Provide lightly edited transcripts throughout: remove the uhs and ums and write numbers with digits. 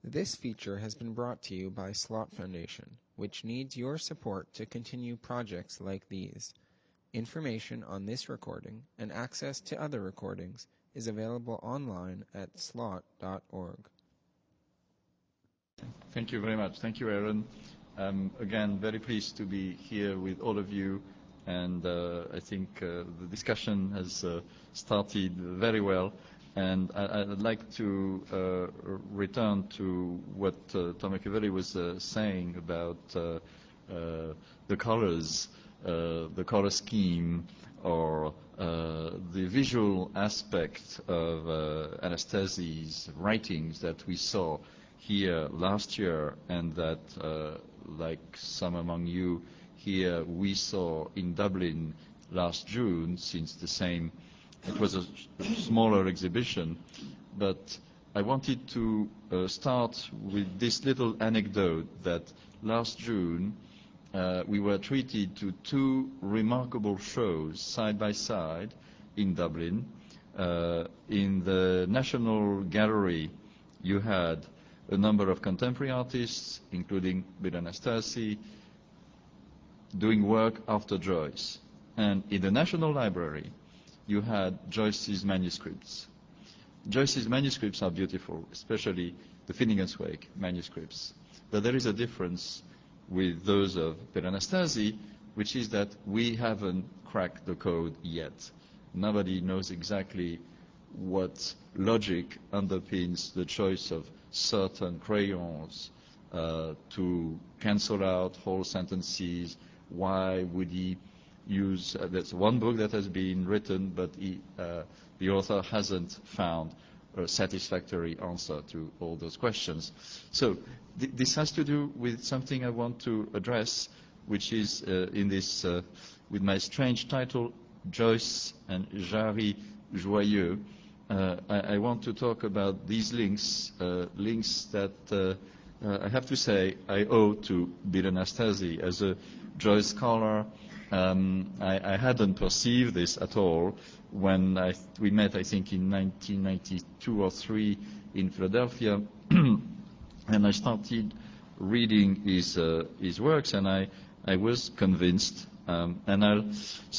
This feature has been brought to you by Slot Foundation, which needs your support to continue projects like these. Information on this recording and access to other recordings is available online at slot.org. Thank you very much. Thank you, Aaron. Again, very pleased to be here with all of you, and I think the discussion has started very well. And I'd like to return to what Tom Machiavelli was saying about the colors, the color scheme, or the visual aspect of Anastasi's writings that we saw here last year, and that, like some among you here, we saw in Dublin last June, since the same. It was a smaller exhibition, but I wanted to start with this little anecdote that last June we were treated to two remarkable shows side by side in Dublin. In the National Gallery, you had a number of contemporary artists, including Bill Anastasi, doing work after Joyce. And in the National Library, you had Joyce's manuscripts. Joyce's manuscripts are beautiful, especially the Finnegan's Wake manuscripts. But there is a difference with those of Bill Anastasi, which is that we haven't cracked the code yet. Nobody knows exactly what logic underpins the choice of certain crayons to cancel out whole sentences. Why would he use, that's one book that has been written, but the author hasn't found a satisfactory answer to all those questions. So this has to do with something I want to address, which is in this, with my strange title, Joyce and Jarry Joyeux. I want to talk about these links, links that I have to say I owe to Bill Anastasi. As a Joyce scholar, I hadn't perceived this at all when we met, I think, in 1992 or 3 in Philadelphia, and I started reading his works, and I was convinced. And I'll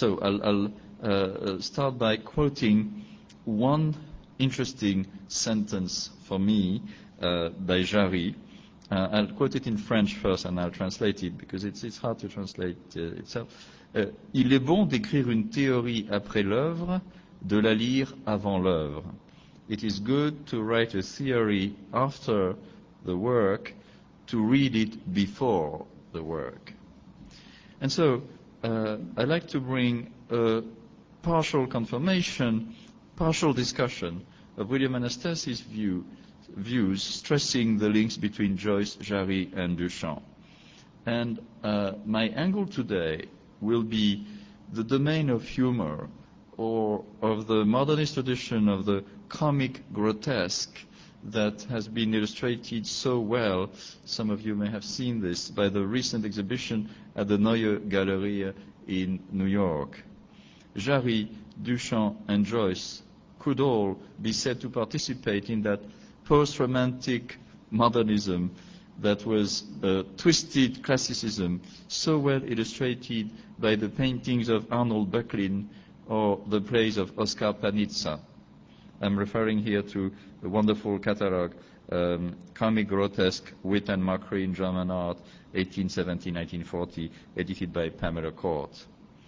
start by quoting one interesting sentence for me by Jarry. I'll quote it in French first, and I'll translate it because it's hard to translate itself. Il est bon d'écrire une théorie après l'œuvre, de la lire avant l'œuvre. It is good to write a theory after the work, to read it before the work. And so I like to bring a partial confirmation, partial discussion of William Anastasi's views, stressing the links between Joyce, Jarry, and Duchamp. And my angle today will be the domain of humor, or of the modernist tradition of the comic grotesque that has been illustrated so well, some of you may have seen this, by the recent exhibition at the Neue Galerie in New York. Jarry, Duchamp, and Joyce could all be said to participate in that post-romantic modernism that was twisted classicism, so well illustrated by the paintings of Arnold Böcklin or the plays of Oskar Panizza. I'm referring here to the wonderful catalogue, Comic Grotesque, Wit and Mockery in German Art, 1870-1940, edited by Pamela Court.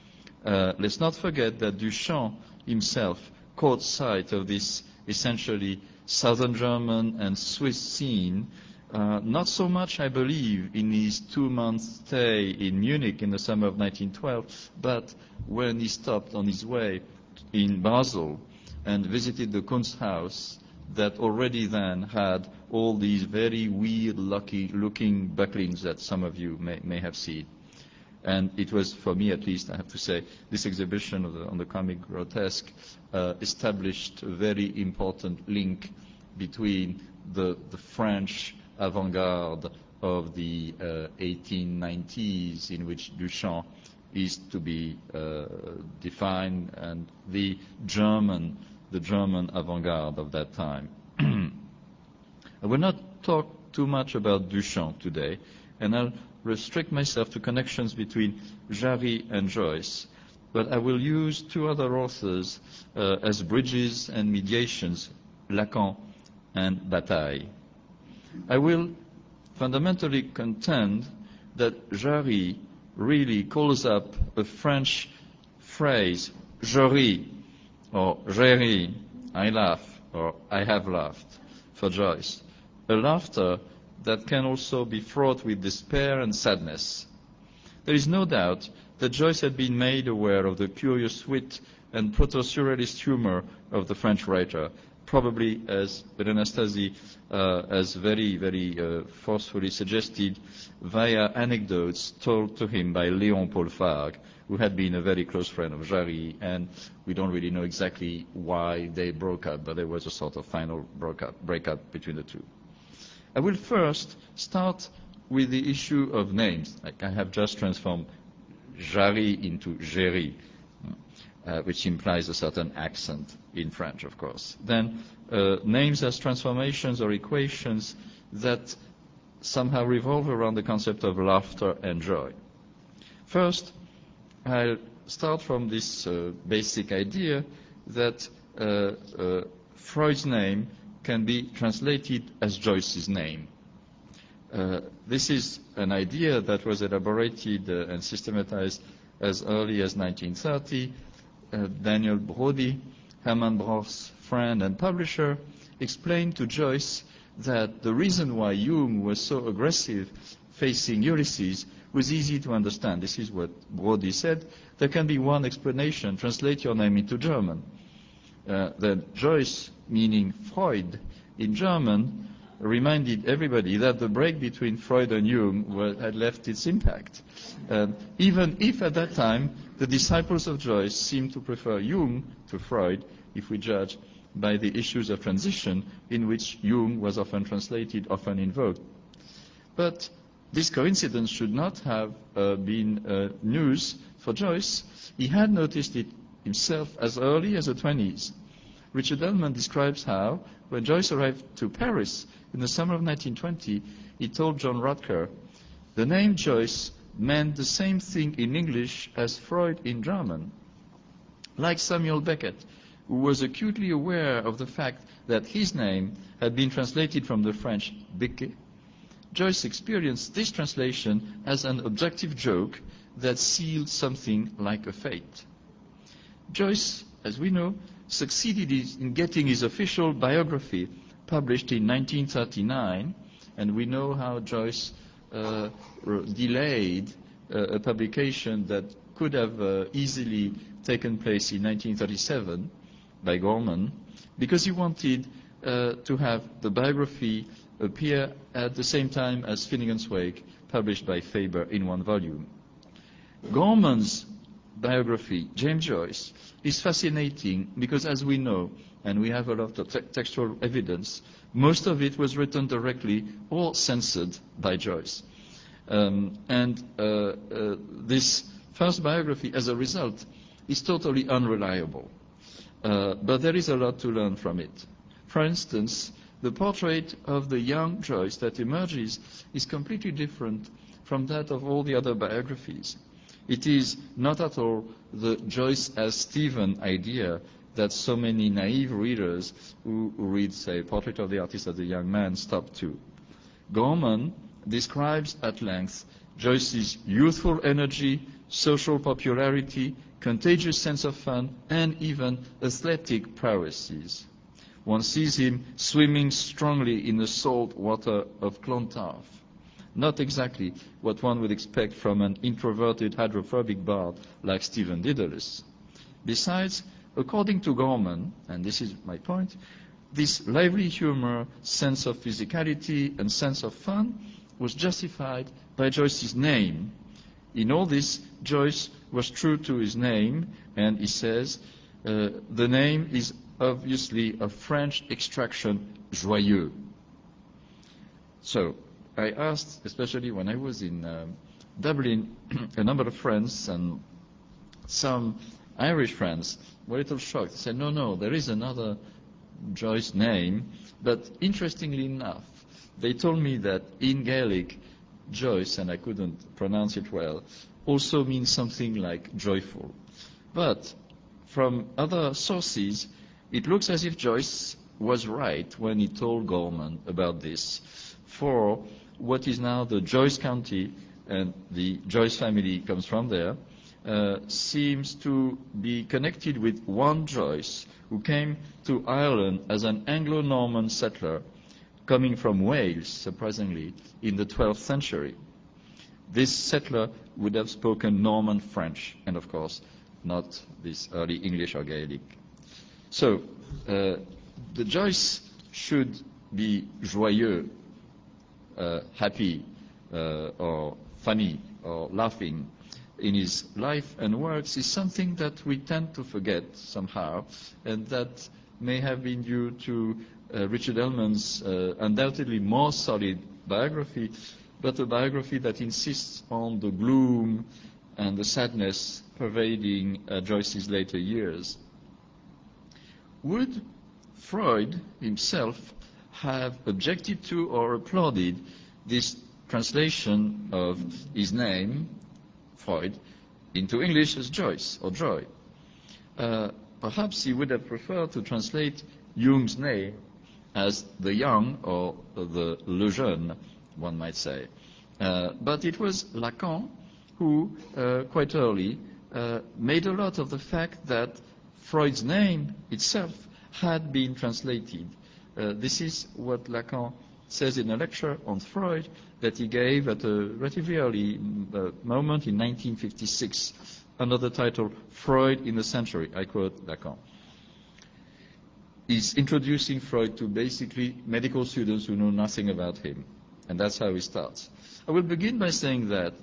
Let's not forget that Duchamp himself caught sight of this essentially Southern German and Swiss scene, not so much, I believe, in his 2-month stay in Munich in the summer of 1912, but when he stopped on his way in Basel and visited the Kunsthaus that already then had all these very weird, looking Böcklins that some of you may have seen. And it was, for me at least, I have to say, this exhibition on the comic grotesque established a very important link between the French avant-garde of the 1890s, in which Duchamp is to be defined, and the German avant-garde of that time. I will not talk too much about Duchamp today, and I'll restrict myself to connections between Jarry and Joyce. But I will use two other authors as bridges and mediations, Lacan and Bataille. I will fundamentally contend that Jarry really calls up a French phrase, je ris, or j'ai ri, I laugh, or I have laughed, for Joyce. A laughter that can also be fraught with despair and sadness. There is no doubt that Joyce had been made aware of the curious wit and proto-surrealist humor of the French writer, probably, as Anastasie has very forcefully suggested, via anecdotes told to him by Léon Paul Fargue, who had been a very close friend of Jarry, and we don't really know exactly why they broke up, but there was a sort of final breakup between the two. I will first start with the issue of names. Like I have just transformed Jarry into Géry, which implies a certain accent in French, of course. Then names as transformations or equations that somehow revolve around the concept of laughter and joy. First, I'll start from this basic idea that Freud's name can be translated as Joyce's name. This is an idea that was elaborated and systematized as early as 1930. Daniel Brody, Hermann Broch's friend and publisher, explained to Joyce that the reason why Jung was so aggressive facing Ulysses was easy to understand. This is what Brody said. There can be one explanation. Translate your name into German. That Joyce, meaning Freud in German, reminded everybody that the break between Freud and Jung had left its impact. Even if at that time the disciples of Joyce seemed to prefer Jung to Freud, if we judge by the issues of transition in which Jung was often translated, often invoked. But this coincidence should not have been news for Joyce. He had noticed it himself as early as the 20s. Richard Ellman describes how, when Joyce arrived to Paris in the summer of 1920, he told John Rutker, the name Joyce meant the same thing in English as Freud in German. Like Samuel Beckett, who was acutely aware of the fact that his name had been translated from the French Becquet, Joyce experienced this translation as an objective joke that sealed something like a fate. Joyce, as we know, succeeded in getting his official biography published in 1939, and we know how Joyce delayed a publication that could have easily taken place in 1937 by Gorman, because he wanted to have the biography appear at the same time as Finnegan's Wake, published by Faber in one volume. Gorman's biography, James Joyce, is fascinating because, as we know, and we have a lot of textual evidence, most of it was written directly or censored by Joyce. This first biography, as a result, is totally unreliable. But there is a lot to learn from it. For instance, the portrait of the young Joyce that emerges is completely different from that of all the other biographies. It is not at all the Joyce as Stephen idea that so many naive readers who read, say, Portrait of the Artist as a Young Man stop to. Gorman describes at length Joyce's youthful energy, social popularity, contagious sense of fun, and even athletic prowesses. One sees him swimming strongly in the salt water of Clontarf. Not exactly what one would expect from an introverted hydrophobic bard like Stephen Dedalus. Besides, according to Gorman, and this is my point, this lively humor, sense of physicality, and sense of fun was justified by Joyce's name. In all this, Joyce was true to his name, and he says, the name is obviously of French extraction, joyeux. So, I asked, especially when I was in Dublin, a number of friends, and some Irish friends were a little shocked. They said, no, there is another Joyce name, but interestingly enough, they told me that in Gaelic, Joyce, and I couldn't pronounce it well, also means something like joyful. But from other sources, it looks as if Joyce was right when he told Gorman about this. For what is now the Joyce County, and the Joyce family comes from there, seems to be connected with one Joyce, who came to Ireland as an Anglo-Norman settler coming from Wales, surprisingly, in the 12th century. This settler would have spoken Norman French, and of course, not this early English or Gaelic. So, the Joyce should be joyeux, happy, or funny, or laughing in his life and works is something that we tend to forget somehow, and that may have been due to Richard Ellman's undoubtedly more solid biography, but a biography that insists on the gloom and the sadness pervading Joyce's later years. Would Freud himself have objected to or applauded this translation of his name, Freud, into English as Joyce or Joy? Perhaps he would have preferred to translate Jung's name as the young or the le jeune, one might say. But it was Lacan who, quite early, made a lot of the fact that Freud's name itself had been translated. This is what Lacan says in a lecture on Freud that he gave at a relatively early moment in 1956 under the title Freud in the Century. I quote Lacan. He's introducing Freud to basically medical students who know nothing about him. And that's how he starts. I will begin by saying that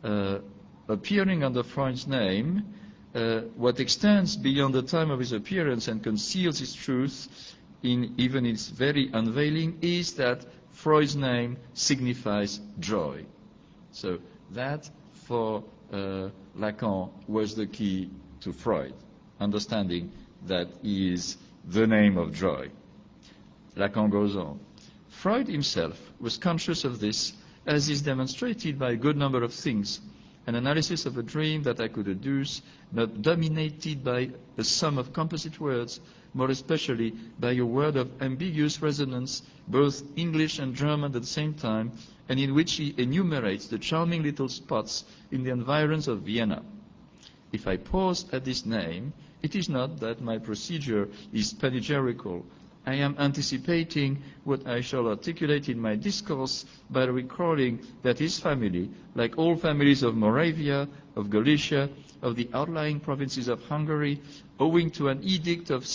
appearing under Freud's name, what extends beyond the time of his appearance and conceals his truth in even its very unveiling is that Freud's name signifies joy. So that, for Lacan, was the key to Freud, understanding that he is the name of joy. Lacan goes on. Freud himself was conscious of this, as is demonstrated by a good number of things. An analysis of a dream that I could adduce, not dominated by a sum of composite words, more especially by a word of ambiguous resonance, both English and German at the same time, and in which he enumerates the charming little spots in the environs of Vienna. If I pause at this name, it is not that my procedure is panegyrical. I am anticipating what I shall articulate in my discourse by recalling that his family, like all families of Moravia, of Galicia, of the outlying provinces of Hungary, owing to an edict of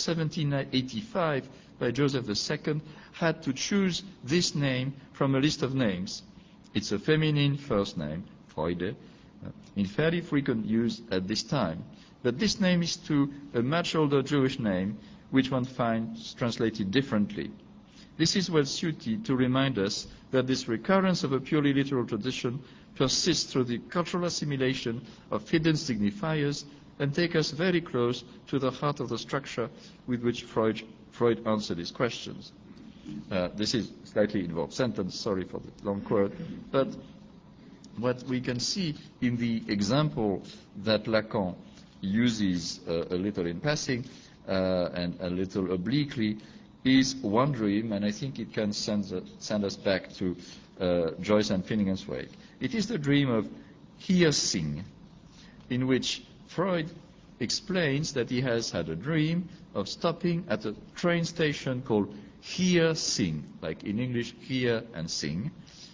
1785 by Joseph II, had to choose this name from a list of names. It's a feminine first name, Freude, in fairly frequent use at this time. But this name is to a much older Jewish name, which one finds translated differently. This is well suited to remind us that this recurrence of a purely literal tradition persists through the cultural assimilation of hidden signifiers and take us very close to the heart of the structure with which Freud answered his questions. This is a slightly involved sentence, sorry for the long quote, but what we can see in the example that Lacan uses a little in passing and a little obliquely is one dream, and I think it can send us back to Joyce and Finnegan's Wake. It is the dream of Hear-Sing, in which Freud explains that he has had a dream of stopping at a train station called Hear-Sing, like in English, hear and sing,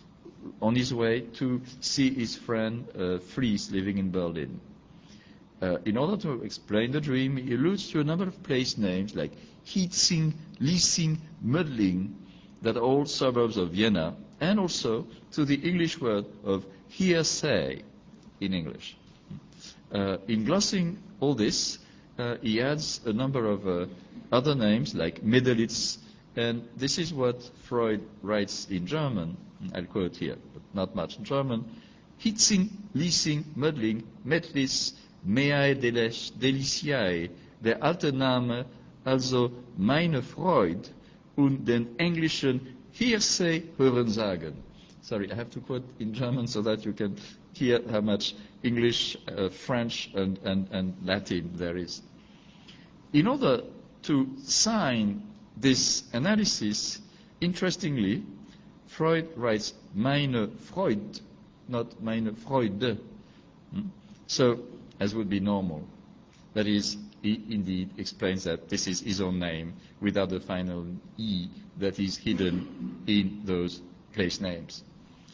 on his way to see his friend Fries living in Berlin. In order to explain the dream, he alludes to a number of place names like Hietzing, Liesing, Mödling, that are all suburbs of Vienna, and also to the English word of hearsay in English. In glossing all this, he adds a number of other names like Medelitz, and this is what Freud writes in German. I'll quote here, but not much in German. Hietzing, Liesing, Mödling, Metlis, Meae Deliciae, der alte Name, also meine Freud, und den englischen Hearsay Hörensagen. Sorry, I have to quote in German so that you can hear how much English, French, and Latin there is. In order to sign this analysis, interestingly, Freud writes meine Freud, not meine Freude. So, as would be normal. That is, he indeed explains that this is his own name without the final E that is hidden in those place names.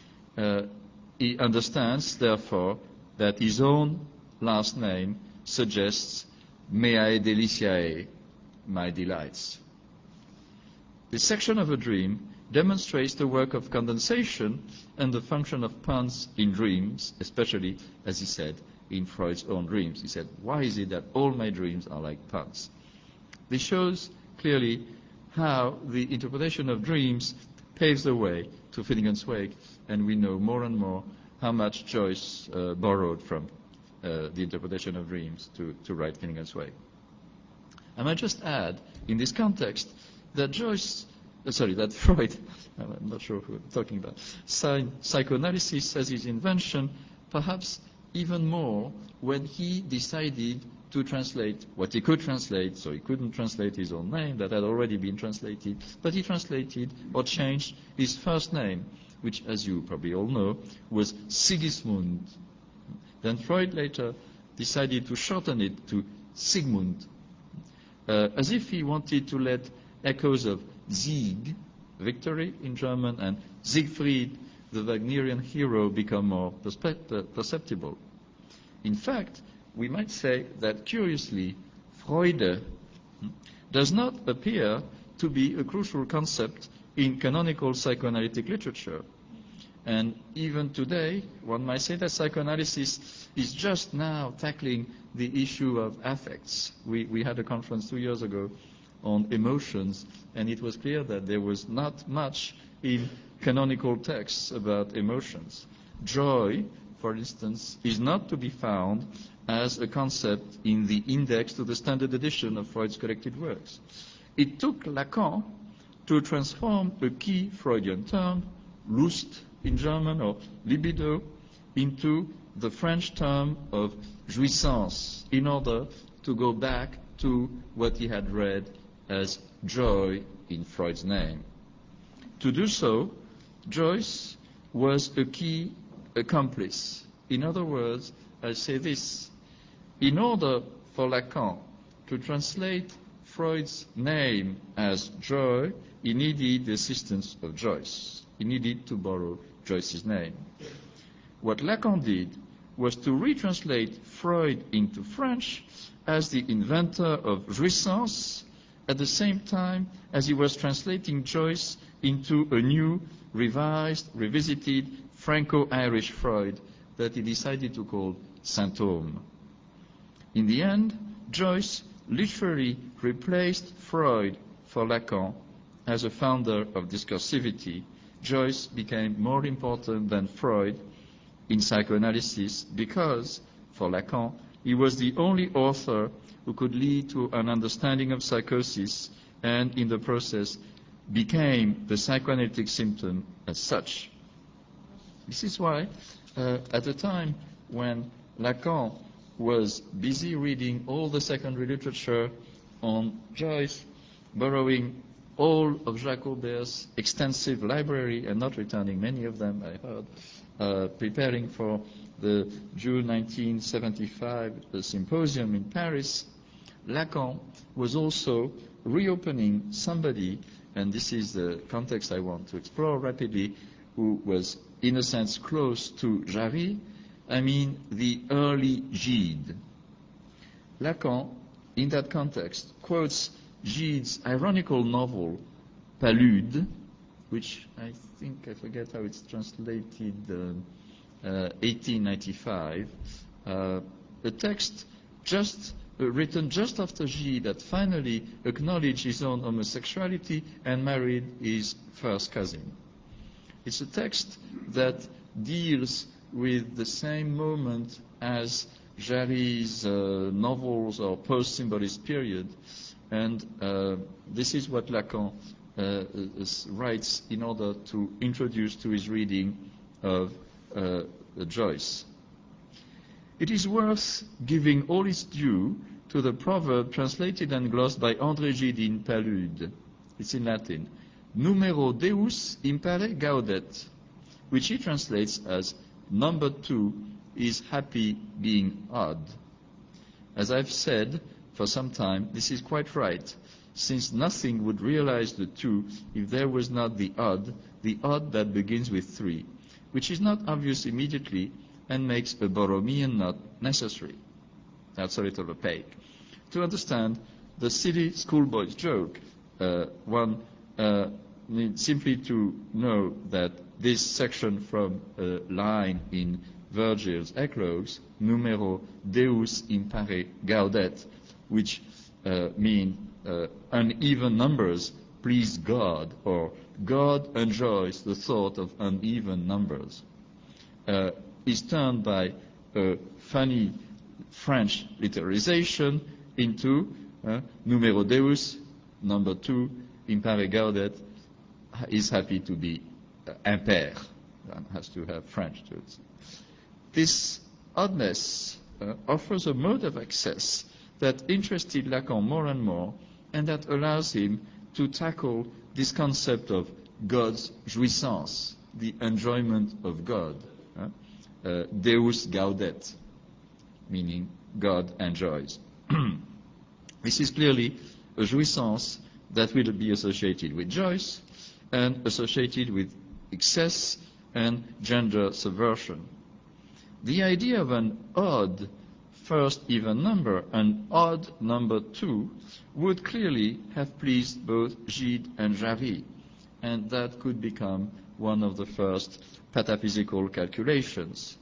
He understands, therefore, that his own last name suggests meae deliciae, my delights. This section of a dream demonstrates the work of condensation and the function of puns in dreams, especially, as he said, in Freud's own dreams. He said, why is it that all my dreams are like puns? This shows clearly how the interpretation of dreams paves the way to Finnegan's Wake, and we know more and more how much Joyce borrowed from the interpretation of dreams to write Finnegan's Wake. I might just add, in this context, that that Freud, I'm not sure who I'm talking about, psychoanalysis as his invention, perhaps even more when he decided to translate what he could translate, so he couldn't translate his own name that had already been translated, but he translated or changed his first name, which, as you probably all know, was Sigismund. Then Freud later decided to shorten it to Sigmund, as if he wanted to let echoes of Sieg, victory in German, and Siegfried, the Wagnerian hero, become more perceptible. In fact, we might say that, curiously, Freude does not appear to be a crucial concept in canonical psychoanalytic literature. And even today, one might say that psychoanalysis is just now tackling the issue of affects. We had a conference 2 years ago on emotions, and it was clear that there was not much in canonical texts about emotions. Joy, for instance, is not to be found as a concept in the index to the standard edition of Freud's collected works. It took Lacan to transform a key Freudian term, Lust in German, or libido, into the French term of jouissance, in order to go back to what he had read as joy in Freud's name. To do so, Joyce was a key accomplice. In other words, I say this: in order for Lacan to translate Freud's name as joy, he needed the assistance of Joyce. He needed to borrow Joyce's name. What Lacan did was to retranslate Freud into French as the inventor of jouissance, at the same time as he was translating Joyce into a new, revised, revisited Franco-Irish Freud that he decided to call Saint-Homme. In the end, Joyce literally replaced Freud for Lacan as a founder of discursivity. Joyce became more important than Freud in psychoanalysis because, for Lacan, he was the only author who could lead to an understanding of psychosis and, in the process, became the psychoanalytic symptom as such. This is why, at the time when Lacan was busy reading all the secondary literature on Joyce, borrowing all of Jacques Auber's extensive library and not returning many of them, I heard, preparing for the June 1975 symposium in Paris, Lacan was also reopening somebody, and this is the context I want to explore rapidly, who was, in a sense, close to Jarry. I mean the early Gide. Lacan, in that context, quotes Gide's ironical novel, Palude, which I think, I forget how it's translated, 1895, a text written just after Gide had finally acknowledged his own homosexuality and married his first cousin. It's a text that deals with the same moment as Jarry's novels or post-symbolist period, and this is what Lacan writes in order to introduce to his reading of Joyce. It is worth giving all its due to the proverb translated and glossed by André Gide in Palude. It's in Latin. Numero Deus impare gaudet, which he translates as number 2 is happy being odd. As I've said for some time, this is quite right, since nothing would realize the 2 if there was not the odd that begins with 3, which is not obvious immediately and makes a Borromean knot necessary. That's a little opaque. To understand the silly schoolboy's joke, one needs simply to know that this section from a line in Virgil's Eclogues, numero Deus impare gaudet, which mean uneven numbers please God, or God enjoys the thought of uneven numbers, is turned by a funny French literalization into numero Deus, number 2, impare gaudet, is happy to be impair. One has to have French to it. This oddness offers a mode of access that interested Lacan more and more, and that allows him to tackle this concept of God's jouissance, the enjoyment of God. Deus gaudet, meaning God enjoys. This is clearly a jouissance that will be associated with Joyce and associated with excess and gender subversion. The idea of an odd first even number, an odd number 2, would clearly have pleased both Gide and Jarry, and that could become one of the first pataphysical calculations.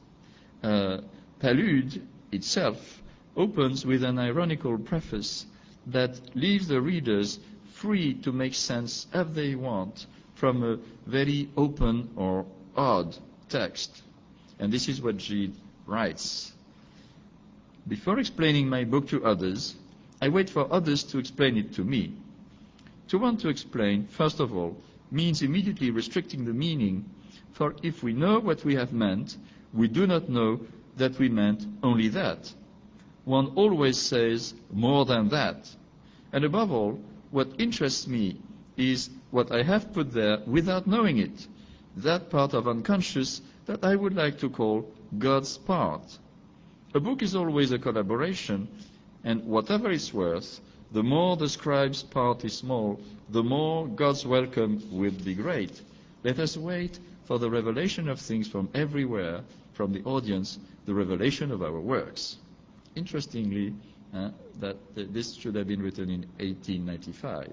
Palude itself opens with an ironical preface that leaves the readers free to make sense as they want from a very open or odd text. And this is what Gide writes. Before explaining my book to others, I wait for others to explain it to me. To want to explain, first of all, means immediately restricting the meaning, for if we know what we have meant, we do not know that we meant only that. One always says more than that. And above all, what interests me is what I have put there without knowing it, that part of unconscious that I would like to call God's part. A book is always a collaboration, and whatever it's worth, the more the scribe's part is small, the more God's welcome will be great. Let us wait for the revelation of things from everywhere, from the audience, the revelation of our works. Interestingly, that this should have been written in 1895.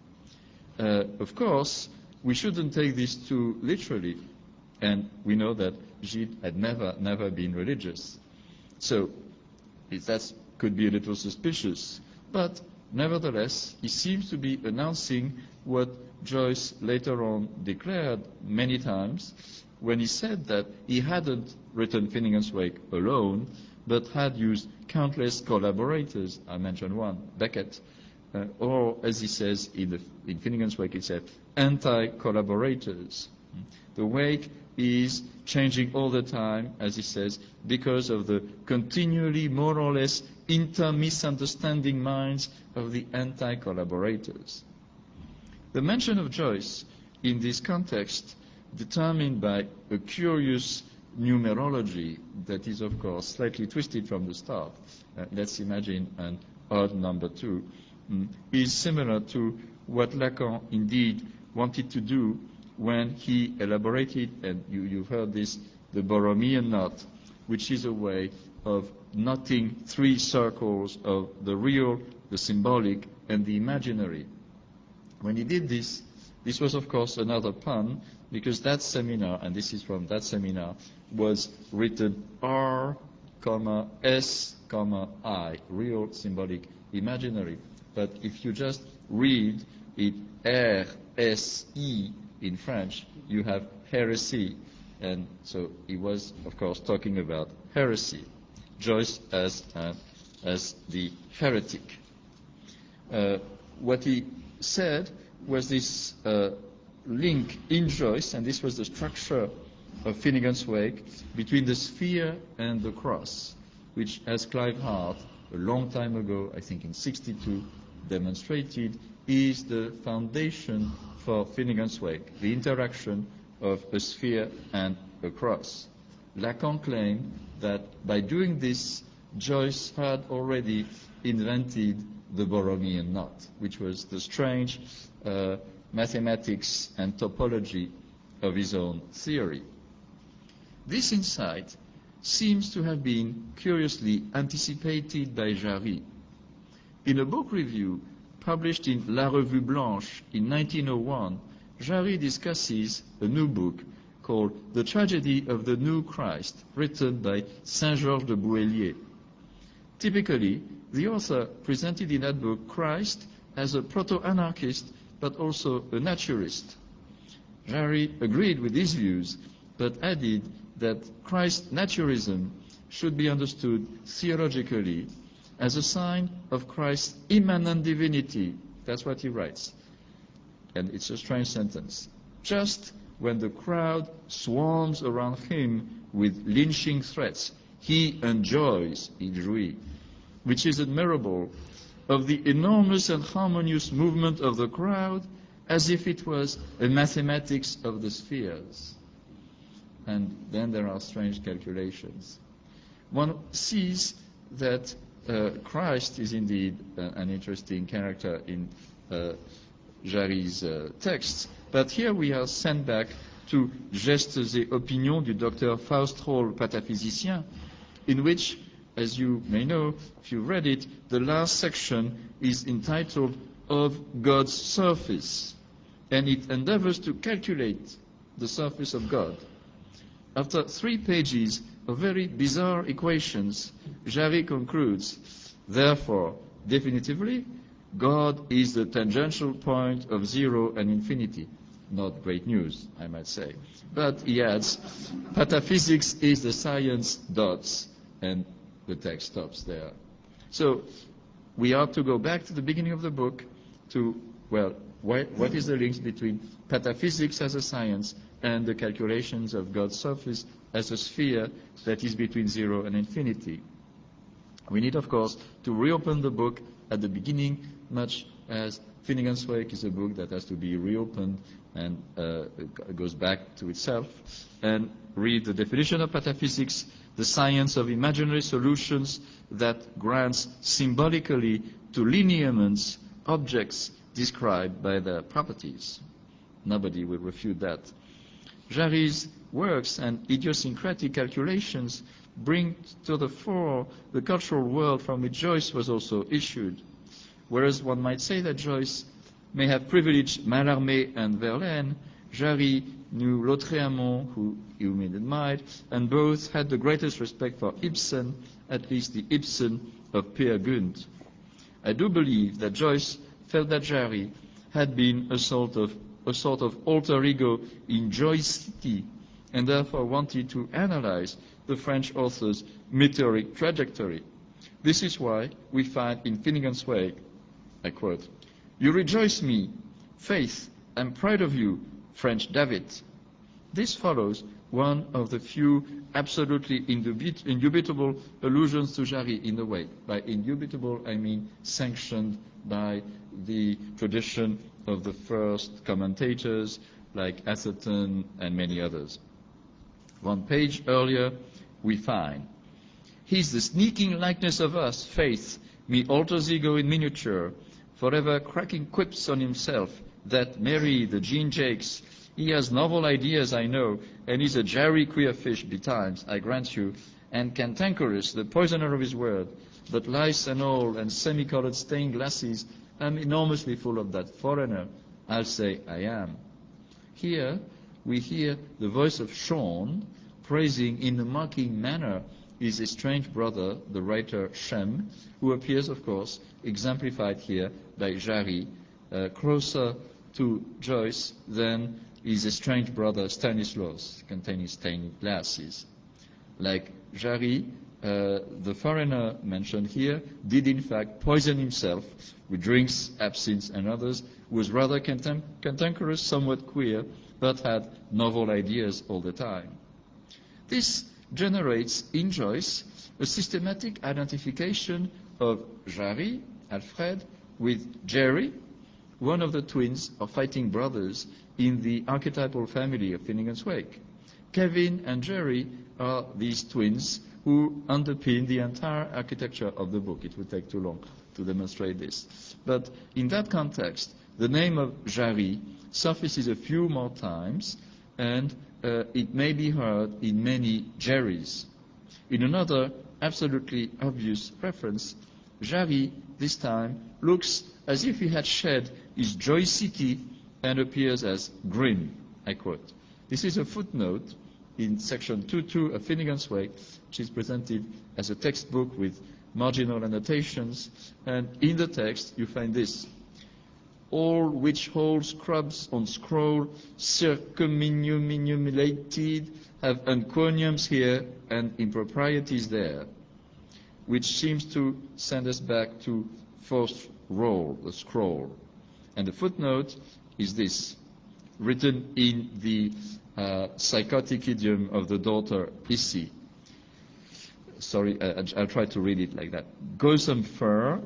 Of course, we shouldn't take this too literally, and we know that Gide had never been religious. So that could be a little suspicious, but nevertheless, he seems to be announcing what Joyce later on declared many times when he said that he hadn't written Finnegan's Wake alone, but had used countless collaborators. I mentioned one, Beckett, or as he says in Finnegan's Wake, he said anti-collaborators. The Wake is changing all the time, as he says, because of the continually more or less inter-misunderstanding minds of the anti-collaborators. The mention of Joyce in this context, determined by a curious numerology that is, of course, slightly twisted from the start, let's imagine an odd number 2, is similar to what Lacan indeed wanted to do when he elaborated, and you've heard this, the Borromean knot, which is a way of knotting 3 circles of the real, the symbolic, and the imaginary. When he did this, this was, of course, another pun, because that seminar, and this is from that seminar, was written R, S, I, real, symbolic, imaginary. But if you just read it R, S, E in French, you have heresy. And so he was, of course, talking about heresy. Joyce as the heretic. What he said was this link in Joyce, and this was the structure of Finnegan's Wake, between the sphere and the cross, which, as Clive Hart, a long time ago, I think in '62, demonstrated, is the foundation for Finnegan's Wake, the interaction of a sphere and a cross. Lacan claimed that by doing this, Joyce had already invented the Borromean knot, which was the strange mathematics and topology of his own theory. This insight seems to have been curiously anticipated by Jarry. In a book review published in La Revue Blanche in 1901, Jarry discusses a new book called The Tragedy of the New Christ, written by Saint-Georges de Bouillier. Typically, the author presented in that book Christ as a proto-anarchist, but also a naturist. Jarry agreed with these views, but added that Christ's naturism should be understood theologically as a sign of Christ's immanent divinity. That's what he writes. And it's a strange sentence. Just when the crowd swarms around him with lynching threats, he enjoys, il jouit, which is admirable, of the enormous and harmonious movement of the crowd, as if it was a mathematics of the spheres. And then there are strange calculations. One sees that Christ is indeed an interesting character in Jarry's texts, but here we are sent back to Gestes et Opinions du Dr. Faust Roll, pataphysicien, in which, as you may know, if you read it, the last section is entitled Of God's Surface, and it endeavors to calculate the surface of God. After 3 pages of very bizarre equations, Jarry concludes, therefore, definitively, God is the tangential point of 0 and infinity. Not great news, I might say. But he adds, pataphysics is the science dots, and the text stops there. So we ought to go back to the beginning of the book to, well, what is the link between pataphysics as a science and the calculations of God's surface as a sphere that is between 0 and infinity? We need, of course, to reopen the book at the beginning, much as Finnegan's Wake is a book that has to be reopened and goes back to itself, and read the definition of pataphysics, the science of imaginary solutions that grants symbolically to lineaments objects described by their properties. Nobody will refute that. Jarry's works and idiosyncratic calculations bring to the fore the cultural world from which Joyce was also issued. Whereas one might say that Joyce may have privileged Mallarmé and Verlaine, Jarry knew Lautréamont, who you may admire, and both had the greatest respect for Ibsen, at least the Ibsen of Peer Gynt. I do believe that Joyce felt that Jarry had been a sort of alter ego in Joycity, and therefore wanted to analyze the French author's meteoric trajectory. This is why we find in Finnegan's Wake, I quote, "You rejoice me, faith, I'm proud of you, French David." This follows one of the few absolutely indubitable allusions to Jarry in the Wake. By indubitable, I mean sanctioned by the tradition of the first commentators like Atherton and many others. 1 page earlier, we find, "He's the sneaking likeness of us, faith, me alter ego in miniature, forever cracking quips on himself, that Mary, the Jean Jakes. He has novel ideas, I know, and he's a Jarry queer fish betimes, I grant you, and cantankerous, the poisoner of his word. But lice and all, and semi-colored stained glasses, I'm enormously full of that foreigner. I'll say I am." Here we hear the voice of Sean praising in a mocking manner his estranged brother, the writer Shem, who appears, of course, exemplified here by Jarry, closer to Joyce than his estranged brother Stanislaus, containing stained glasses. Like Jarry, the foreigner mentioned here did in fact poison himself with drinks, absinthe, and others, was rather cantankerous, somewhat queer, but had novel ideas all the time. This generates in Joyce a systematic identification of Jarry, Alfred, with Jerry, one of the twins or fighting brothers in the archetypal family of Finnegan's Wake. Kevin and Jerry are these twins who underpin the entire architecture of the book. It would take too long to demonstrate this. But in that context, the name of Jarry surfaces a few more times, and it may be heard in many Jerrys. In another absolutely obvious reference, Jarry, this time, looks as if he had shed his joycity and appears as grim, I quote. This is a footnote in section 2.2 of Finnegan's Wake, which is presented as a textbook with marginal annotations, and in the text you find this: all which whole scrubs on scroll circumminulated have encomiums here and improprieties there, which seems to send us back to first roll, the scroll. And the footnote is this, written in the psychotic idiom of the daughter Issy. Sorry, I'll try to read it like that. Gosum fur,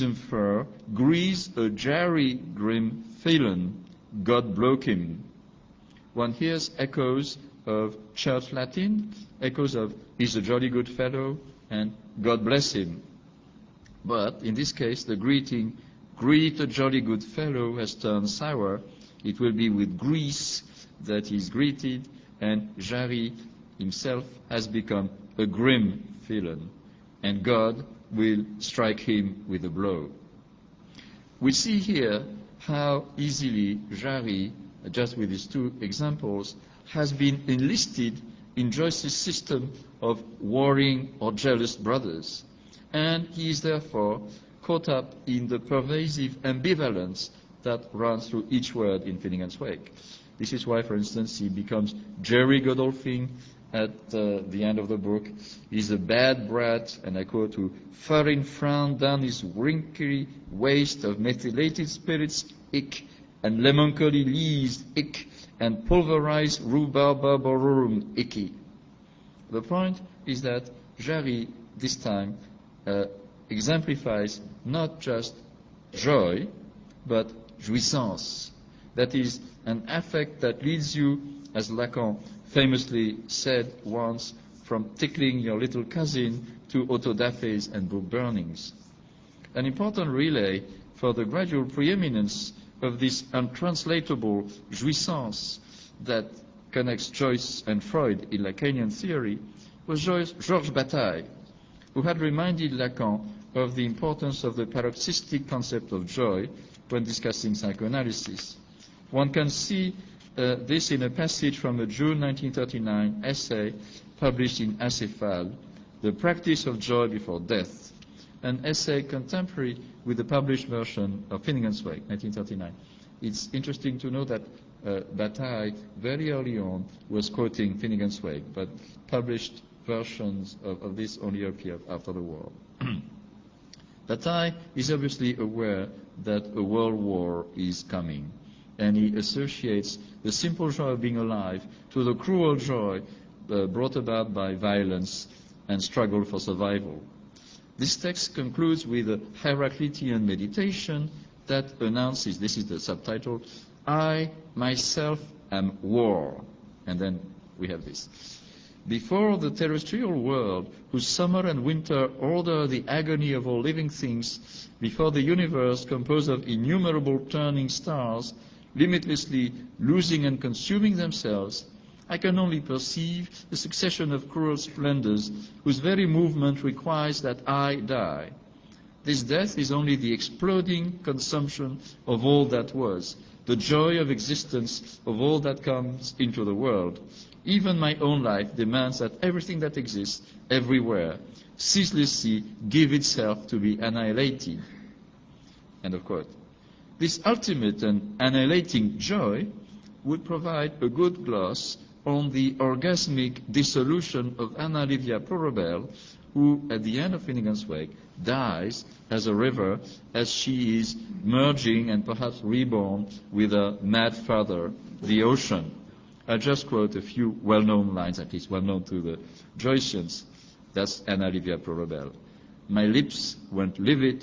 grease a Jerry grim felon, God bloke him. One hears echoes of church Latin, echoes of he's a jolly good fellow, and God bless him. But in this case, the greeting, greet a jolly good fellow, has turned sour. It will be with grease that he's greeted, and Jarry himself has become a grim villain, and God will strike him with a blow. We see here how easily Jarry, just with these two examples, has been enlisted in Joyce's system of warring or jealous brothers, and he is therefore caught up in the pervasive ambivalence that runs through each word in Finnegan's Wake. This is why, for instance, he becomes Jerry Godolphin at the end of the book. He's a bad brat, and I quote, who furring frown down his wrinkly waist of methylated spirits, ick, and melancholy lees, ick, and pulverized rhubarbarorum, icky. The point is that Jarry, this time, exemplifies not just joy, but jouissance. That is, an affect that leads you, as Lacan famously said once, from tickling your little cousin to autodafés and book burnings. An important relay for the gradual preeminence of this untranslatable jouissance that connects Joyce and Freud in Lacanian theory was Georges Bataille, who had reminded Lacan of the importance of the paroxystic concept of joy when discussing psychoanalysis. One can see this in a passage from a June 1939 essay published in Acéphale, The Practice of Joy Before Death, an essay contemporary with the published version of Finnegan's Wake, 1939. It's interesting to know that Bataille very early on was quoting Finnegan's Wake, but published versions of this only appeared after the war. Bataille is obviously aware that a world war is coming, and he associates the simple joy of being alive to the cruel joy brought about by violence and struggle for survival. This text concludes with a Heraclitean meditation that announces, this is the subtitle, I myself am war. And then we have this. Before the terrestrial world, whose summer and winter order the agony of all living things, before the universe composed of innumerable turning stars, limitlessly losing and consuming themselves, I can only perceive the succession of cruel splendors whose very movement requires that I die. This death is only the exploding consumption of all that was, the joy of existence of all that comes into the world. Even my own life demands that everything that exists everywhere ceaselessly give itself to be annihilated. End of quote. This ultimate and annihilating joy would provide a good gloss on the orgasmic dissolution of Anna Livia Porobel, who, at the end of Finnegan's Wake, dies as a river as she is merging and perhaps reborn with a mad father, the ocean. I'll just quote a few well-known lines, at least well-known to the Joyceans. That's Anna Livia Pro-Rebel. My lips went livid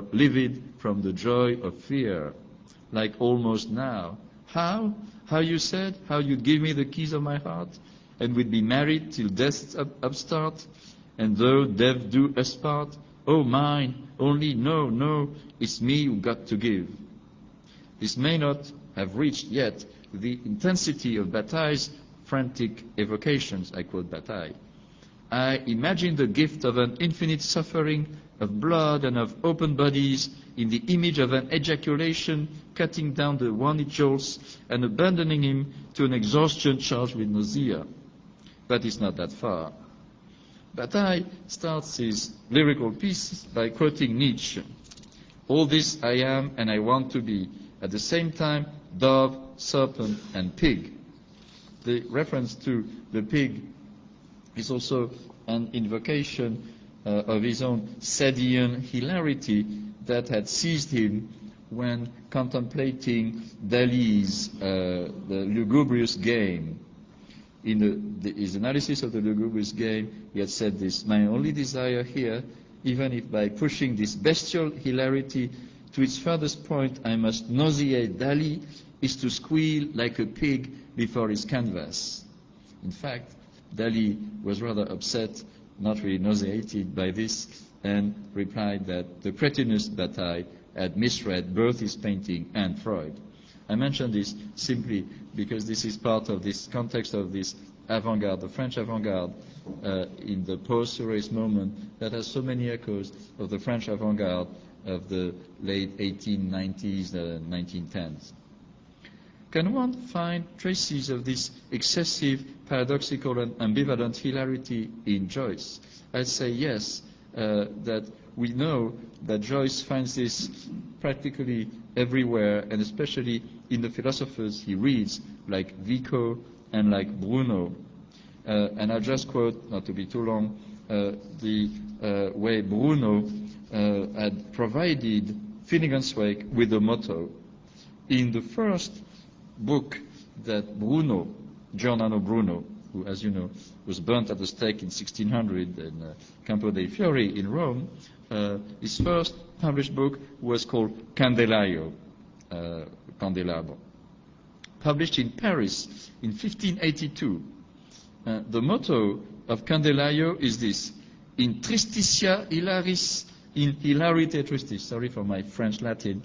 from the joy of fear, like almost now. How? How you said? How you'd give me the keys of my heart? And we'd be married till death's upstart? And though death do us part, oh mine, only no, it's me who got to give. This may not have reached yet the intensity of Bataille's frantic evocations, I quote Bataille. I imagine the gift of an infinite suffering, of blood and of open bodies, in the image of an ejaculation, cutting down the one it jolts and abandoning him to an exhaustion charged with nausea. But it's not that far. Bataille starts his lyrical piece by quoting Nietzsche. All this I am and I want to be, at the same time, dove, serpent, and pig. The reference to the pig is also an invocation of his own Sadian hilarity that had seized him when contemplating Dali's The Lugubrious Game. In his analysis of The Lugubrious Game, he had said this: my only desire here, even if by pushing this bestial hilarity to its furthest point I must nauseate Dali, is to squeal like a pig before his canvas. In fact, Dali was rather upset, not really nauseated by this, and replied that the cretinous Bataille had misread both his painting and Freud. I mention this simply because this is part of this context of this avant-garde, the French avant-garde in the post-Surrealist moment that has so many echoes of the French avant-garde of the late 1890s, 1910s. Can one find traces of this excessive, paradoxical, and ambivalent hilarity in Joyce? I'd say yes, that we know that Joyce finds this practically everywhere, and especially in the philosophers he reads, like Vico and like Bruno. And I'll just quote, not to be too long, the way Bruno had provided Finnegan's Wake with a motto. In the first book that Bruno, Giordano Bruno, who, as you know, was burnt at the stake in 1600 in Campo dei Fiori in Rome, his first published book was called Candelario, Candelabro, published in Paris in 1582. The motto of Candelario is this: in tristitia hilaris, in hilarite tristis. Sorry for my French Latin,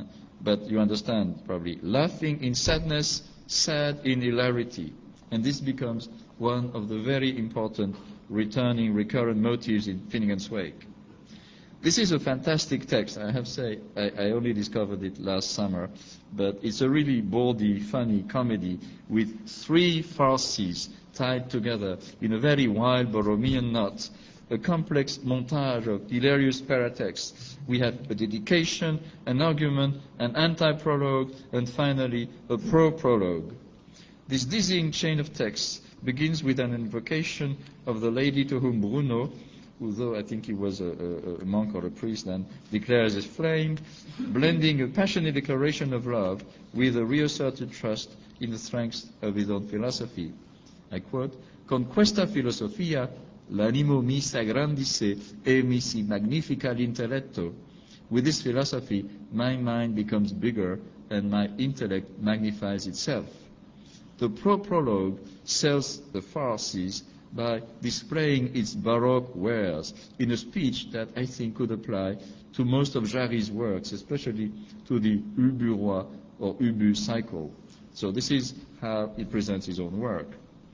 but you understand probably. Laughing in sadness, sad in hilarity. And this becomes one of the very important returning, recurrent motifs in Finnegan's Wake. This is a fantastic text. I have to say, I only discovered it last summer, but it's a really bawdy, funny comedy with three farces tied together in a very wild Borromean knot, a complex montage of hilarious paratexts. We have a dedication, an argument, an anti-prologue, and finally a pro-prologue. This dizzying chain of texts begins with an invocation of the lady to whom Bruno, although I think he was a monk or a priest then, declares his flame, blending a passionate declaration of love with a reasserted trust in the strength of his own philosophy. I quote, "Con questa filosofia l'animo mi s'aggrandisse e mi si magnifica l'intelletto." With this philosophy, my mind becomes bigger and my intellect magnifies itself. The prologue sells the farces by displaying its Baroque wares in a speech that I think could apply to most of Jarry's works, especially to the Ubu-Roi or Ubu cycle. So this is how he presents his own work.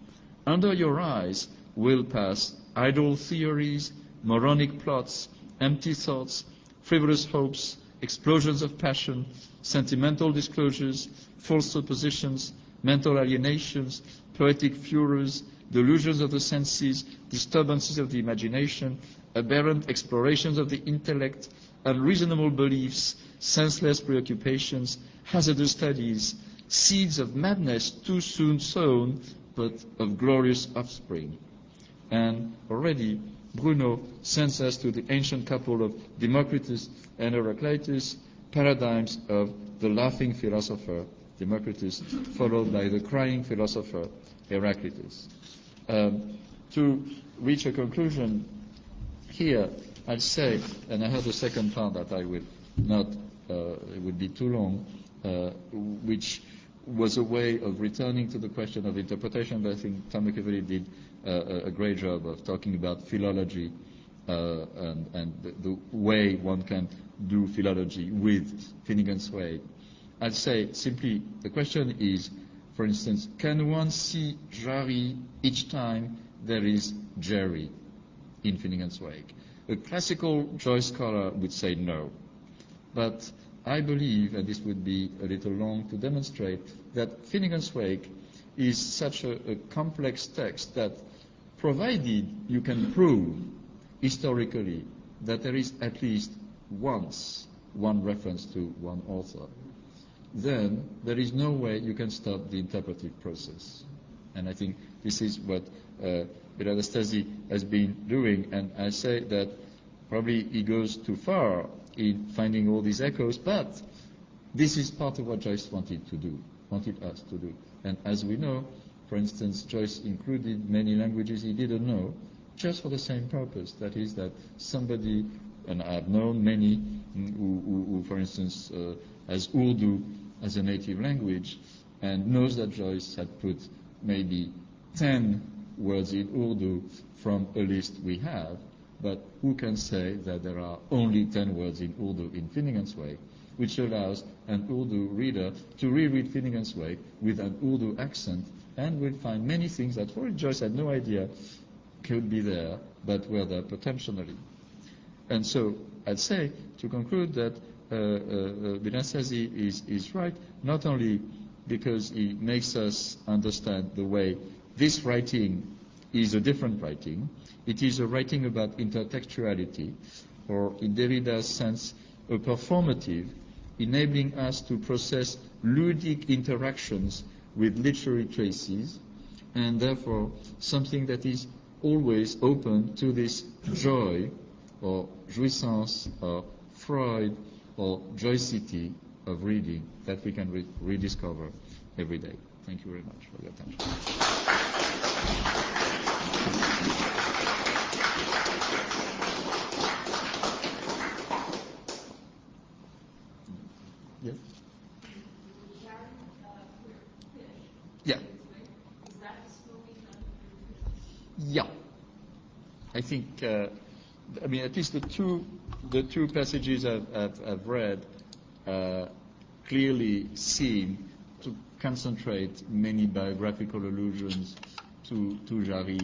Under your eyes will pass idle theories, moronic plots, empty thoughts, frivolous hopes, explosions of passion, sentimental disclosures, false suppositions, mental alienations, poetic furors, delusions of the senses, disturbances of the imagination, aberrant explorations of the intellect, unreasonable beliefs, senseless preoccupations, hazardous studies, seeds of madness too soon sown, but of glorious offspring. And already Bruno sends us to the ancient couple of Democritus and Heraclitus, paradigms of the laughing philosopher, Democritus, followed by the crying philosopher, Heraclitus. To reach a conclusion here, I'll say, and I have a second part that I will not, it would be too long, which was a way of returning to the question of interpretation, but I think Tom McEvery did a great job of talking about philology and the way one can do philology with Finnegan's Wake. I'd say simply the question is, for instance, can one see Jarry each time there is Jerry in Finnegan's Wake? A classical Joyce scholar would say no. But I believe, and this would be a little long to demonstrate, that Finnegan's Wake is such a complex text that, provided you can prove historically that there is at least once one reference to one author, then there is no way you can stop the interpretive process. And I think this is what Biranastasi has been doing, and I say that probably he goes too far in finding all these echoes, but this is part of what Joyce wanted us to do. And as we know, for instance, Joyce included many languages he didn't know, just for the same purpose. That is that somebody, and I've known many who for instance, has Urdu as a native language, and knows that Joyce had put maybe 10 words in Urdu from a list we have, but who can say that there are only 10 words in Urdu in Finnegan's Wake, which allows an Urdu reader to reread Finnegan's Wake with an Urdu accent, and will find many things that Joyce had no idea could be there, but were there potentially. And so I'd say, to conclude, that Biranastasi is right, not only because he makes us understand the way this writing is a different writing. It is a writing about intertextuality, or in Derrida's sense, a performative, enabling us to process ludic interactions with literary traces, and therefore something that is always open to this joy, or jouissance, or Freud, or joycity of reading that we can rediscover every day. Thank you very much for your attention. Yeah. Yeah. Yeah. I think, I mean, at least the two passages I've read clearly seem to concentrate many biographical allusions to Jarry,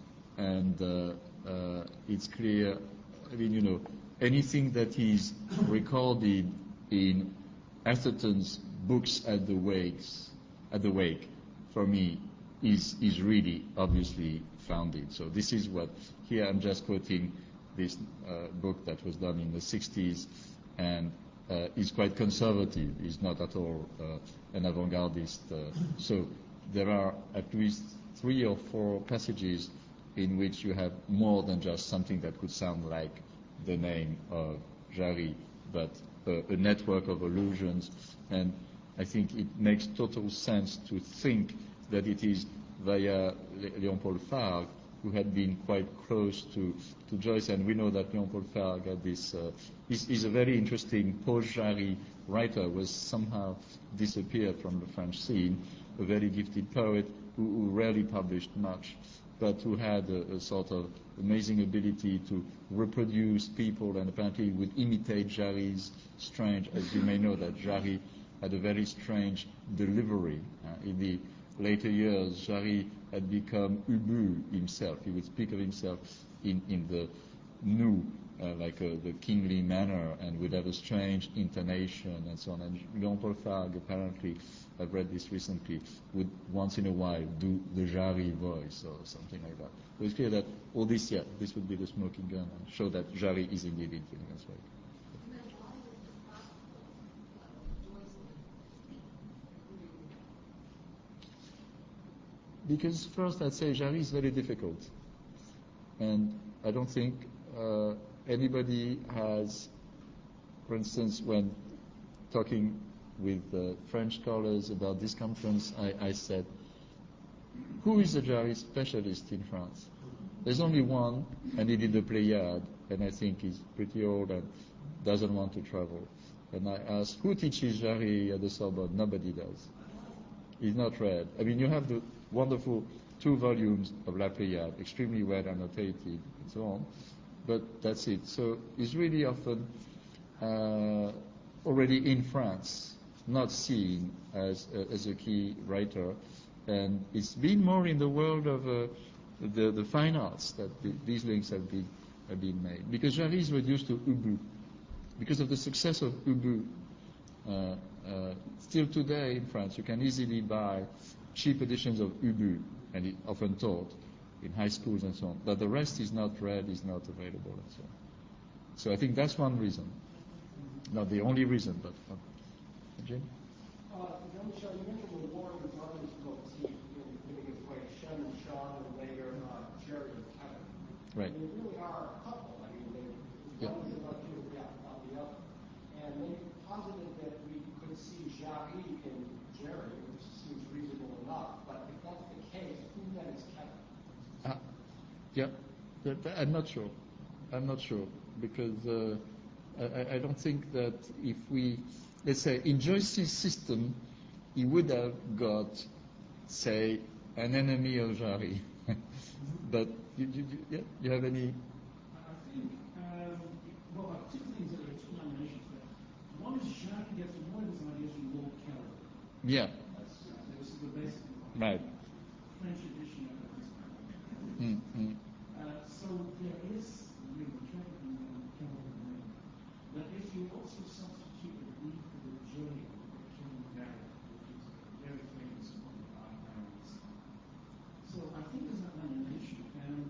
and it's clear, I mean, you know, anything that is recorded in Atherton's books at the Wake, for me, is really obviously founded. So this is what, here I'm just quoting this book that was done in the 60s, and is quite conservative, is not at all an avant-gardist. So there are at least 3 or 4 passages in which you have more than just something that could sound like the name of Jarry, but a network of allusions. And I think it makes total sense to think that it is via Léon-Paul Fargue, who had been quite close to Joyce, and we know that Léon-Paul Fargue had this, is a very interesting post-Jarry writer, was somehow disappeared from the French scene, a very gifted poet who rarely published much, but who had a sort of amazing ability to reproduce people, and apparently would imitate Jarry's strange, as you may know, that Jarry had a very strange delivery. In the later years, Jarry had become Ubu himself. He would speak of himself in the new, the kingly manner, and would have a strange intonation and so on. And Léon-Paul Fargue, apparently, I've read this recently, would once in a while do the Jarry voice or something like that. So it's clear that all this, yeah, this would be the smoking gun and show that Jarry is indeed in Finnegan's Wake. Because first I'd say Jarry is very difficult. And I don't think anybody has, for instance, when talking with French scholars about this conference, I said, who is a Jarry specialist in France? There's only one, and he did the Pléiade, and I think he's pretty old and doesn't want to travel. And I asked, who teaches Jarry at the Sorbonne? Nobody does. He's not read. I mean, you have the wonderful 2 volumes of La Pléiade, extremely well annotated and so on, but that's it. So he's really often already in France, not seen as a key writer, and it's been more in the world of the fine arts that these links have been made. Because Jarry is reduced to Ubu, because of the success of Ubu. Still today in France, you can easily buy cheap editions of Ubu, and it's often taught in high schools and so on. But the rest is not read, is not available, and so on. So I think that's one reason. Not the only reason, but Jim? Jean-Michel, you mentioned the Warren Brothers motif in its way, Shem and Sean, and later Jerry and Kevin. Right. And they really are a couple. I mean, one is about you and about the other. And they posited that we could see Jarry in Jerry, which seems reasonable enough. But if that's the case, who then is Kevin? I'm not sure. Because I don't think that if we, let's say, in Joyce's system, he would have got, say, an enemy of Jarry. But you have any? I think, well, two things that are 2 nominations there. One is Jarry gets one of his ideas from Lord Kelly. Yeah. This is the basic Right. French edition of this kind. Mm-hmm. So there is Kelly and Kelly. But if you also substitute a lead for the journey of King Barry, which is a very famous one of our parents. So I think there's a nomination, and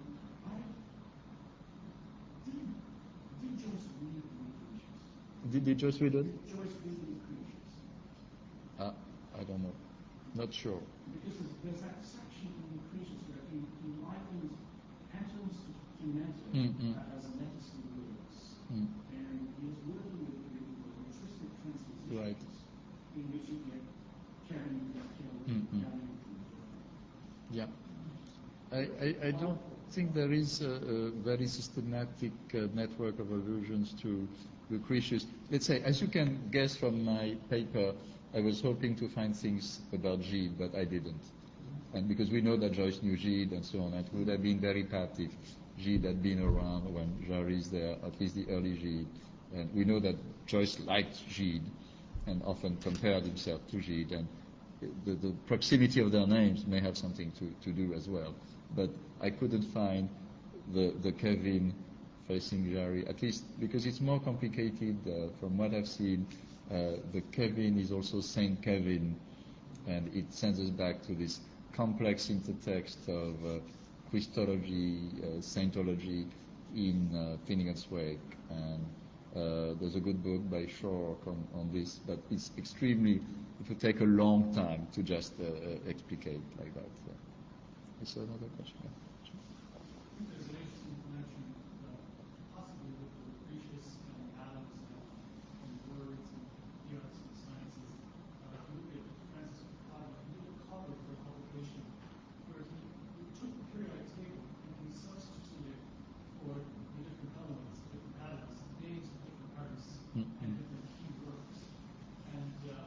did Joyce read the Creatures? Did Joyce read it? Did Joyce read the Creatures? I don't know. Not sure. Because there's that section in the Creatures where he likens atoms to matter as a lattice of words. And he's working with linguistic transpositions Right. in which you get Kevin, you get Kelly, Yeah. I don't think there is a very systematic network of allusions to Lucretius. Let's say, as you can guess from my paper, I was hoping to find things about Gide, but I didn't. And because we know that Joyce knew Gide and so on, it would have been very pat if Gide had been around when Jarry's there, at least the early Gide. And we know that Joyce liked Gide and often compared himself to Gide, and the proximity of their names may have something to do as well. But I couldn't find the Kevin facing Jarry, at least because it's more complicated from what I've seen. The Kevin is also Saint Kevin, and it sends us back to this complex intertext of Christology, Saintology in Finnegan's Wake. And there's a good book by Shore on this, but it's extremely, it would take a long time to just explicate like that. Is there another question? I think there's an interesting connection, possibly with the Lucretius and Adams and words and the arts and sciences. If you look at Francis Fukuyama, he did a cover for a publication where he took the periodic table and he substituted for the different elements, different atoms, names of different artists and different key works. And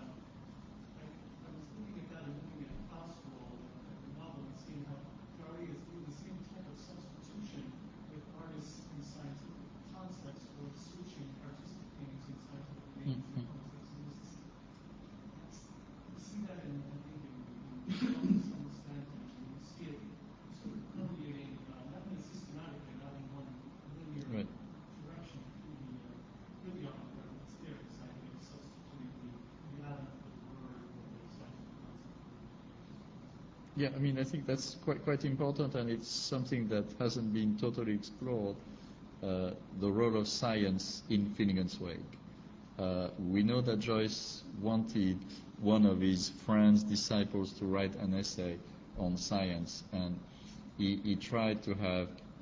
I was looking at that and looking at Faust's role in the novel and seeing how Jarry is doing the same type of substitution with artists and scientific concepts, or switching artistic names and scientific names and concepts. And you see that in understanding, and you see it sort of permeating, not in a systematic and not in one linear direction. Really on the it's there, this idea of substituting the atom for the word or the scientific concept. Yeah, I mean, I think that's quite important, and it's something that hasn't been totally explored, the role of science in Finnegan's Wake. We know that Joyce wanted one of his friends, disciples, to write an essay on science, and he tried to have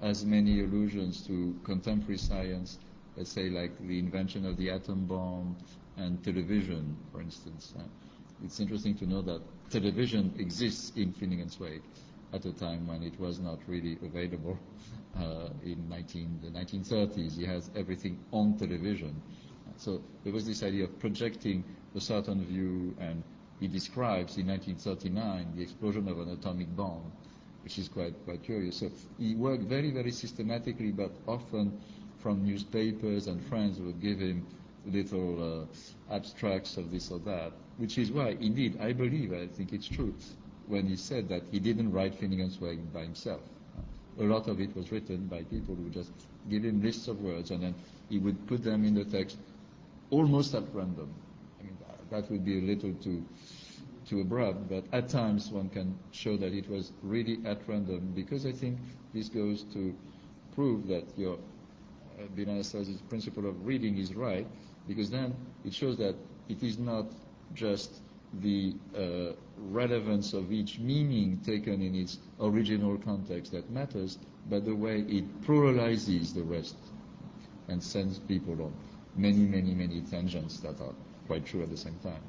has many allusions to contemporary science, let's say like the invention of the atom bomb and television, for instance. It's interesting to know that television exists in Finnegan's Wake at a time when it was not really available. In the 1930s, he has everything on television. So there was this idea of projecting a certain view, and he describes in 1939 the explosion of an atomic bomb, which is quite curious. So he worked very, very systematically, but often from newspapers, and friends would give him little abstracts of this or that, which is why, indeed, I think it's true, when he said that he didn't write Finnegan's Wake by himself. A lot of it was written by people who just give him lists of words, and then he would put them in the text almost at random. I mean, that would be a little too abrupt, but at times one can show that it was really at random, because I think this goes to prove that your Binaya's principle of reading is right, because then it shows that it is not just the relevance of each meaning taken in its original context that matters, but the way it pluralizes the rest and sends people on many, many, many tangents that are quite true at the same time.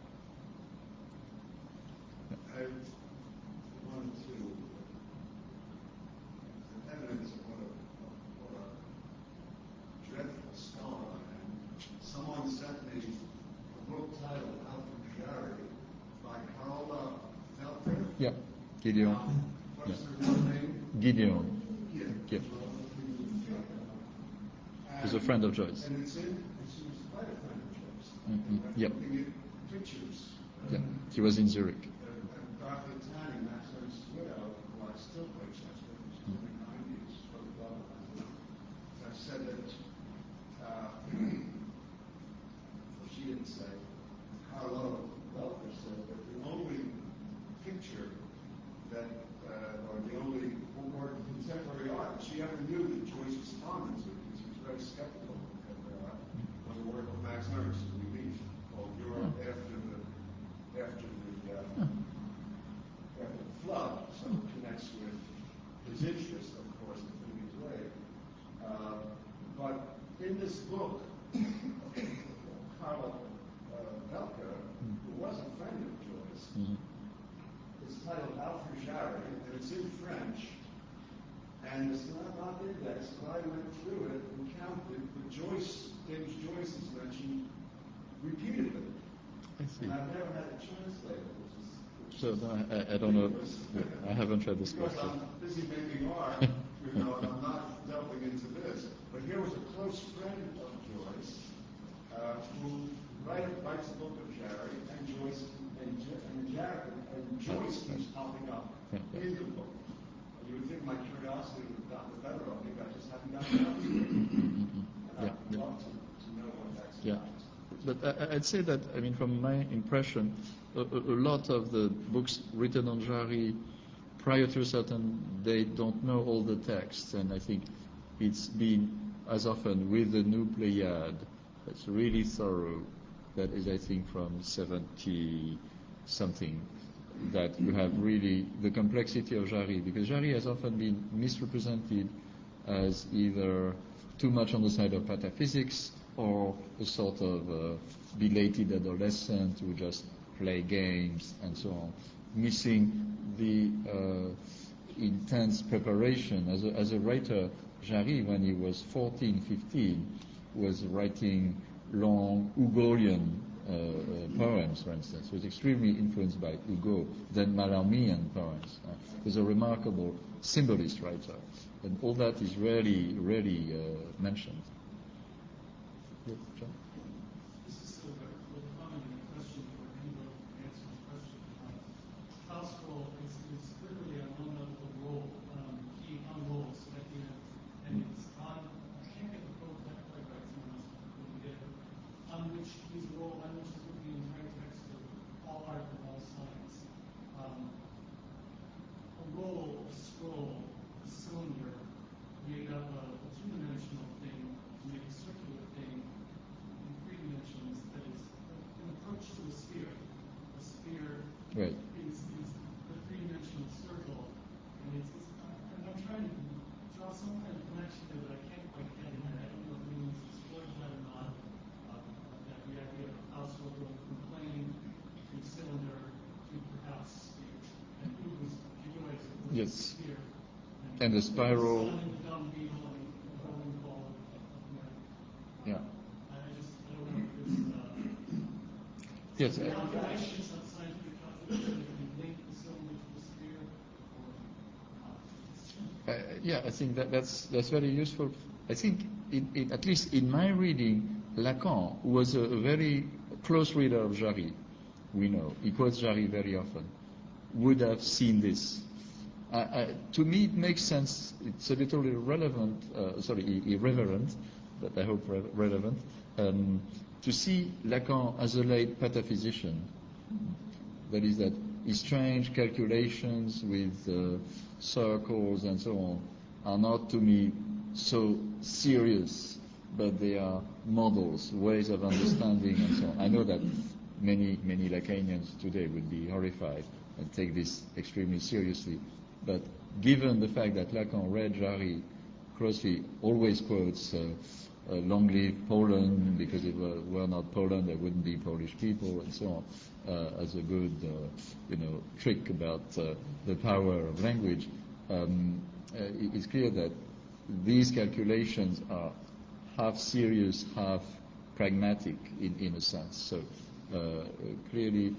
I wanted to evidence of what a dreadful scholar I am. Someone sent me a book titled Alfred Jarry by Carola Felker. Yeah, Gideon. What's her real name? Gideon. Yeah. He's a friend of Joyce. And she was quite a friend of Joyce. Mm-hmm. Yep. Looking at pictures. Yeah. He was in Zurich. Dorothy Tanning, Max Ernst's widow, who I still play chess with, she's in the 90s, for the love of it. I said that, well, she didn't say, Carlo Welker said that the only picture that, or the only work of contemporary art she ever knew that Joyce responded to, because she was very skeptical of contemporary art, was a work of Max Ernst, Relief, called Europe after the flood, so it connects with his interest, of course, in Finnegan's Wake. But in this book, Carla Welker, who was a friend of Joyce, is titled Alfred Jarry, and it's in French, and it's not indexed, but I went through it and counted that James Joyce is mentioned repeatedly. I see. And I've never had it translated. So I don't know. I haven't read this book. Because I'm busy making art, and I'm not delving into this. But here was a close friend of Joyce who writes a book of Jarry, and Joyce and Joyce keeps popping up in the book. You would think my curiosity would have gotten the better of me, but I just haven't gotten around to it. And I'd love to know what that's about. But I'd say that, I mean, from my impression, a lot of the books written on Jarry prior to a certain date don't know all the texts, and I think it's been, as often with the new Pléiade, that's really thorough, that is, I think, from 70-something, that you have really the complexity of Jarry, because Jarry has often been misrepresented as either too much on the side of pataphysics, or a sort of belated adolescent who just play games and so on, missing the intense preparation. As a writer, Jarry, when he was 14, 15, was writing long Hugolian poems, for instance. He was extremely influenced by Hugo, then Mallarmian poems. He was a remarkable symbolist writer, and all that is rarely mentioned. Yes, John? This is a comment and a question for anybody who can answer this question. Faustful is clearly on one level a role, he unrolls at the end, and it's on, I can't get the quote quite right, someone else will get it, on which he's a role, on which is the entire text of all art and all science. A roll, a scroll, a cylinder made up of a two-dimensional thing to make a circular thing some kind of connection there that I can't quite get, and I don't know if anyone's explored that or not. That the idea of household will complain to cylinder to perhaps and who was Jewish, Yes. here. And the spiral. The dung beetle and the rolling ball. Yeah. I don't know if it's Yes. calculations of scientific calculations that can link the cylinder to the sphere, or Yeah, I think that's very useful. I think, at least in my reading, Lacan was a very close reader of Jarry. We know he quotes Jarry very often. Would have seen this. To me, it makes sense. It's a little irrelevant, irreverent, but I hope relevant, to see Lacan as a late pataphysician. That is, that his strange calculations with circles and so on are not, to me, so serious, but they are models, ways of understanding and so on. I know that many Lacanians today would be horrified and take this extremely seriously, but given the fact that Lacan read Jarry closely, always quotes long live Poland, because if it were not Poland, there wouldn't be Polish people, and so on, as a good, trick about the power of language. It's clear that these calculations are half serious, half pragmatic in a sense. So clearly,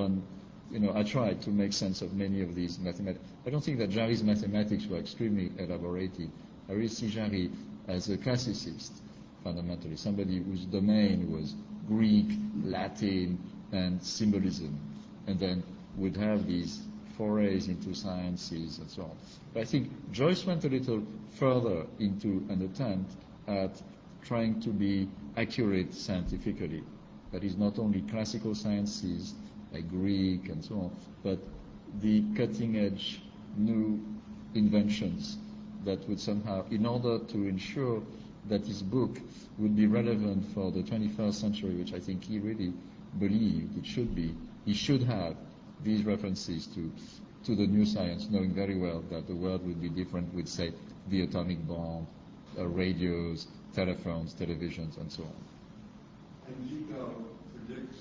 I tried to make sense of many of these mathematics. I don't think that Jarry's mathematics were extremely elaborated. I really see Jarry as a classicist, fundamentally, somebody whose domain was Greek, Latin, and symbolism, and then would have these forays into sciences and so on. But I think Joyce went a little further into an attempt at trying to be accurate scientifically. That is, not only classical sciences like Greek and so on, but the cutting-edge new inventions that would somehow, in order to ensure that his book would be relevant for the 21st century, which I think he really believed it should be, he should have these references to the new science, knowing very well that the world would be different with, say, the atomic bomb, radios, telephones, televisions, and so on. And Vigo predicts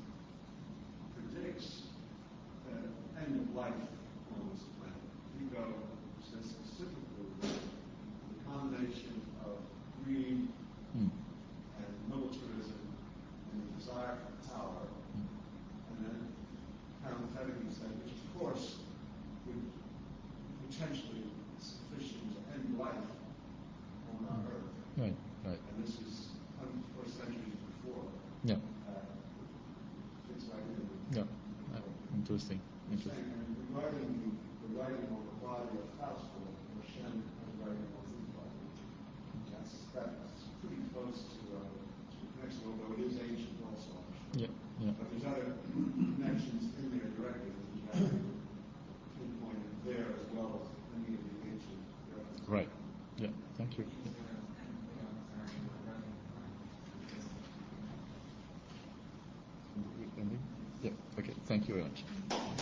end of life on this planet. Vigo says specifically that the combination of greed and militarism and the desire for power, and then parenthetically said, which of course would potentially be sufficient to end life on our Earth. Right. And this is 4 centuries before. Yeah. Fits right in. Yeah. Interesting. And regarding the writing on the body of Faust, or Shen writing on his body, that's pretty close to connection, although it is ancient also. Yeah. But there's other connections in there directly that you have pinpointed there as well as many of the ancient references. Right. Yeah. Thank you. Yeah. Okay. Thank you very much.